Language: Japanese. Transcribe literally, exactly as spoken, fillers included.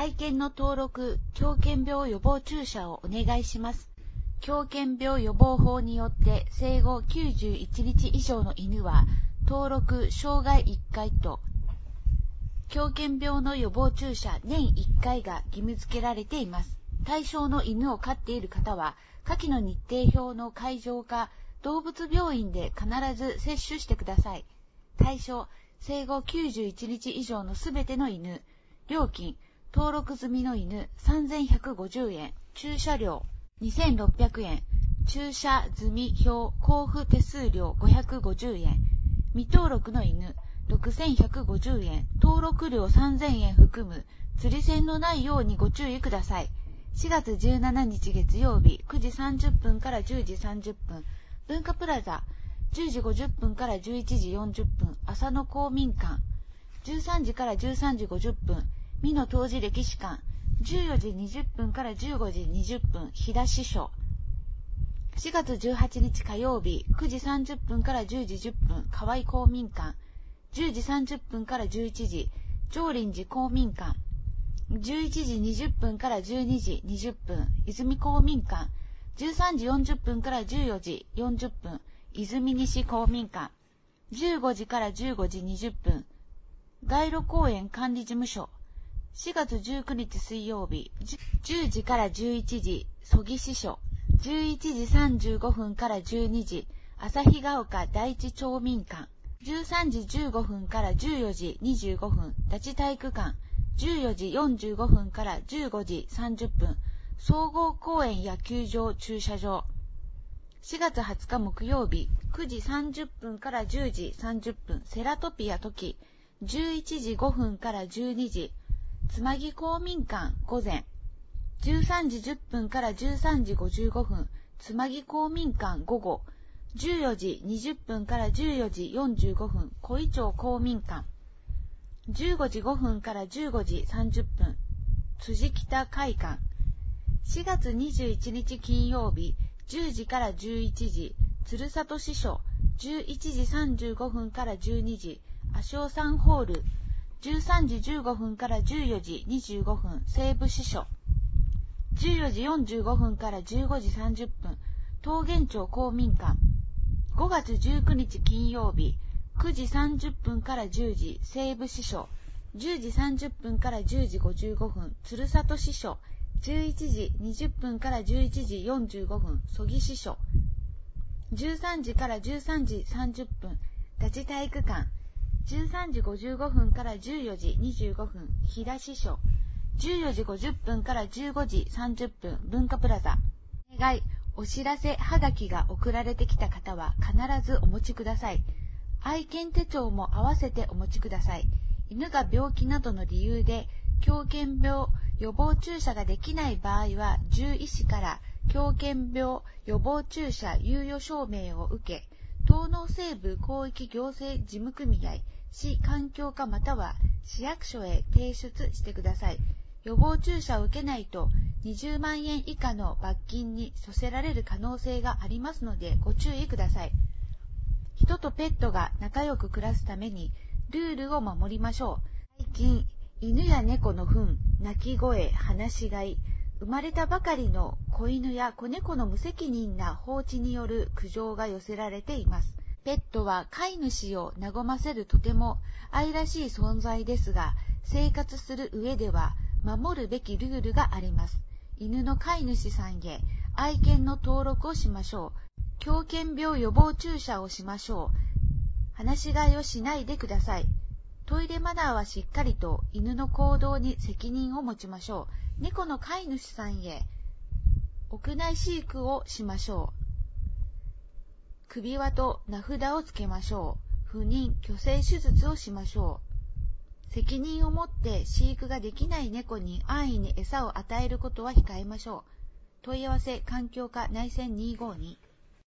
愛犬の登録、狂犬病予防注射をお願いします。狂犬病予防法によって生後きゅうじゅういちにち以上の犬は登録生涯いっかいと、狂犬病の予防注射年いっかいが義務付けられています。対象の犬を飼っている方は、下記の日程表の会場か動物病院で必ず接種してください。対象、生後きゅうじゅういちにち以上のすべての犬。料金、登録済みの犬さんぜんひゃくごじゅうえん、注射料にせんろっぴゃくえん、注射済み表交付手数料ごひゃくごじゅうえん、未登録の犬ろくせんひゃくごじゅうえん、登録料さんぜんえん含む釣り線のないようにご注意ください。しがつじゅうしちにち月曜日くじさんじゅっぷんからじゅうじさんじゅっぷん、文化プラザじゅうじごじゅっぷんからじゅういちじよんじゅっぷん、浅野公民館じゅうさんじからじゅうさんじごじゅっぷん、美濃当時歴史館じゅうよじにじゅっぷんからじゅうごじにじゅっぷん、飛騨支所しがつじゅうはちにち火曜日くじさんじゅっぷんからじゅうじじゅっぷん、河合公民館じゅうじさんじゅっぷんからじゅういちじ、上林寺公民館じゅういちじにじゅっぷんからじゅうにじにじゅっぷん、泉公民館じゅうさんじよんじゅっぷんからじゅうよじよんじゅっぷん、泉西公民館じゅうごじからじゅうごじにじゅっぷん、街路公園管理事務所しがつじゅうくにち水曜日じゅうじからじゅういちじ、曽木支所じゅういちじさんじゅうごふんからじゅうにじ、旭ヶ丘第一町民館じゅうさんじじゅうごふんからじゅうよじにじゅうごふん、立ち体育館じゅうよじよんじゅうごふんからじゅうごじさんじゅっぷん、総合公園野球場駐車場しがつはつか木曜日くじさんじゅっぷんからじゅうじさんじゅっぷん、セラトピア時じゅういちじごふんからじゅうにじ、つまぎ公民館午前じゅうさんじじゅっぷんからじゅうさんじごじゅうごふん、つまぎ公民館午後じゅうよじにじゅっぷんからじゅうよじよんじゅうごふん、小井町公民館じゅうごじごふんからじゅうごじさんじゅっぷん、辻北会館しがつにじゅういちにち金曜日じゅうじからじゅういちじ、鶴里支所じゅういちじさんじゅうごふんからじゅうにじ、芦尾山ホールじゅうさんじじゅうごふんからじゅうよじにじゅうごふん、西部支所じゅうよじよんじゅうごふんからじゅうごじさんじゅっぷん、桃源町公民館ごがつじゅうくにち金曜日くじさんじゅっぷんからじゅうじ、西部支所じゅうじさんじゅっぷんからじゅうじごじゅうごふん、鶴里支所じゅういちじにじゅっぷんからじゅういちじよんじゅうごふん、曽木支所じゅうさんじからじゅうさんじさんじゅっぷん、立ち体育館じゅうさんじごじゅうごふんからじゅうよじにじゅうごふん、飛騨支所じゅうよじごじゅっぷんからじゅうごじさんじゅっぷん、文化プラザお願い、お知らせはがきが送られてきた方は必ずお持ちください。愛犬手帳も合わせてお持ちください。犬が病気などの理由で狂犬病予防注射ができない場合は、獣医師から狂犬病予防注射猶予証明を受け、東農西部広域行政事務組合市環境課または市役所へ提出してください。予防注射を受けないとにじゅうまんえん以下の罰金に処せられる可能性がありますのでご注意ください。人とペットが仲良く暮らすためにルールを守りましょう。最近、犬や猫の糞、鳴き声、放し飼い、生まれたばかりの子犬や子猫の無責任な放置による苦情が寄せられています。ペットは飼い主を和ませるとても愛らしい存在ですが、生活する上では守るべきルールがあります。犬の飼い主さんへ愛犬の登録をしましょう。狂犬病予防注射をしましょう。放し飼いをしないでください。トイレマナーはしっかりと犬の行動に責任を持ちましょう。猫の飼い主さんへ屋内飼育をしましょう。首輪と名札をつけましょう。不妊・去勢手術をしましょう。責任を持って飼育ができない猫に安易に餌を与えることは控えましょう。問い合わせ環境課内線にひゃくごじゅうに